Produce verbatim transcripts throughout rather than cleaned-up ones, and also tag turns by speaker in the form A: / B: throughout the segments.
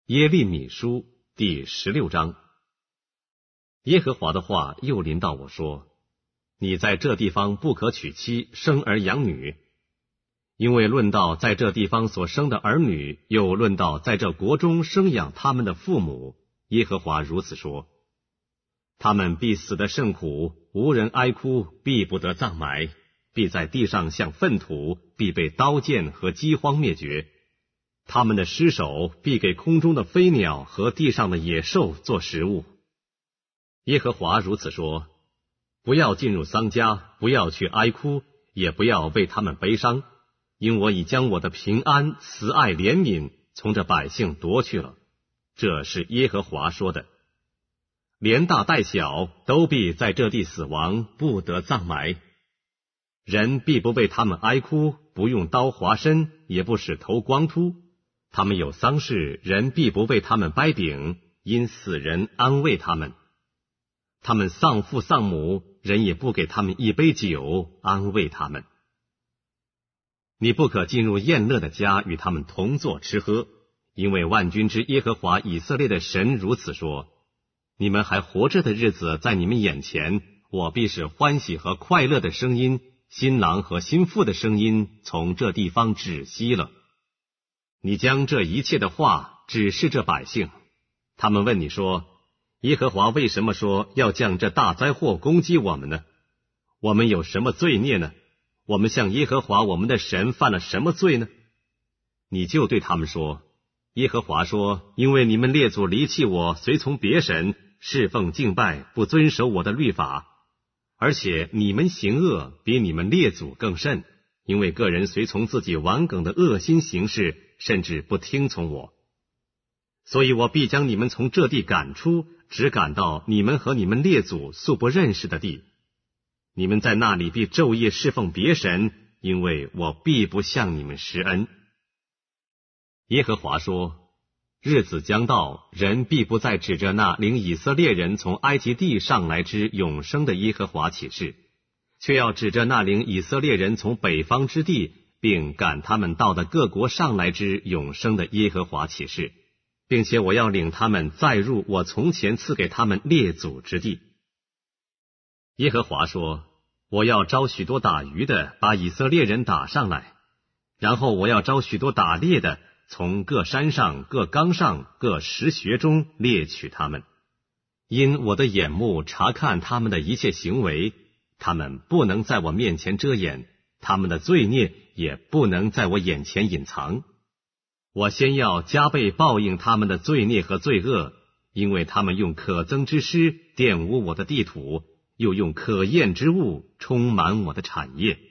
A: 耶利米书第十六章。耶和华的话又临到我说：你在这地方不可娶妻，生儿养女，因为论到在这地方所生的儿女，又论到在这国中生养他们的父母，耶和华如此说：他们必死得甚苦，无人哀哭，必不得葬埋，必在地上像粪土，必被刀剑和饥荒灭绝。他们的尸首必给空中的飞鸟和地上的野兽做食物。耶和华如此说：不要进入丧家，不要去哀哭，也不要为他们悲伤，因我已将我的平安、慈爱、怜悯从这百姓夺去了。这是耶和华说的。连大带小都必在这地死亡，不得葬埋。人必不为他们哀哭，不用刀划身，也不使头光秃。他们有丧事，人必不为他们掰饼，因死人安慰他们。他们丧父丧母，人也不给他们一杯酒，安慰他们。你不可进入宴乐的家，与他们同坐吃喝，因为万军之耶和华以色列的神如此说：你们还活着的日子，在你们眼前，我必使欢喜和快乐的声音，新郎和新妇的声音从这地方止息了。你将这一切的话指示这百姓，他们问你说：耶和华为什么说要将这大灾祸攻击我们呢？我们有什么罪孽呢？我们向耶和华我们的神犯了什么罪呢？你就对他们说：耶和华说，因为你们列祖离弃我，随从别神，侍奉敬拜，不遵守我的律法，而且你们行恶比你们列祖更甚，因为个人随从自己顽梗的恶心行事，甚至不听从我。所以我必将你们从这地赶出，只赶到你们和你们列祖素不认识的地。你们在那里必昼夜侍奉别神，因为我必不向你们施恩。耶和华说：日子将到，人必不再指着那领以色列人从埃及地上来之永生的耶和华起誓，却要指着那领以色列人从北方之地，并赶他们到的各国上来之永生的耶和华起誓，并且我要领他们再入我从前赐给他们列祖之地。耶和华说：我要招许多打鱼的，把以色列人打上来，然后我要招许多打猎的，从各山上、各冈上、各石穴中猎取他们。因我的眼目察看他们的一切行为，他们不能在我面前遮掩，他们的罪孽也不能在我眼前隐藏。我先要加倍报应他们的罪孽和罪恶，因为他们用可憎之师玷污我的地土，又用可厌之物充满我的产业。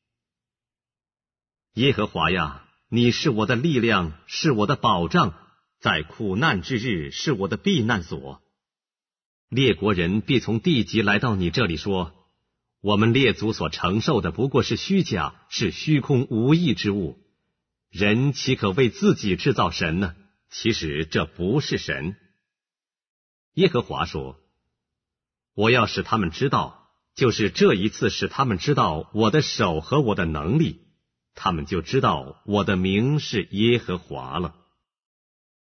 A: 耶和华呀，你是我的力量，是我的保障，在苦难之日是我的避难所。列国人必从地极来到你这里说：我们列祖所承受的不过是虚假，是虚空无益之物。人岂可为自己制造神呢？其实这不是神。耶和华说：我要使他们知道，就是这一次使他们知道我的手和我的能力，他们就知道我的名是耶和华了。